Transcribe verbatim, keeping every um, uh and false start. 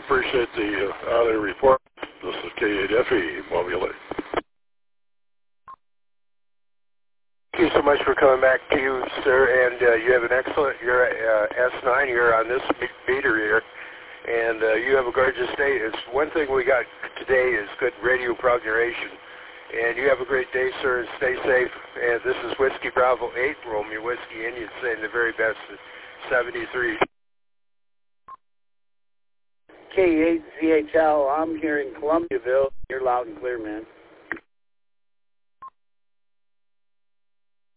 appreciate the uh, audio report. This is K eight F E, Mobile. Thank you so much for coming back to you, sir. And uh, you have an excellent, you're uh, S nine, you're on this meter here. And uh, you have a gorgeous day. It's one thing we got today is good radio prognostication. And you have a great day, sir, and stay safe. And this is Whiskey Bravo eight, Romeo Whiskey Indian, saying the very best at seventy-three. K eight Z H L, I'm here in Columbiaville. You're loud and clear, man.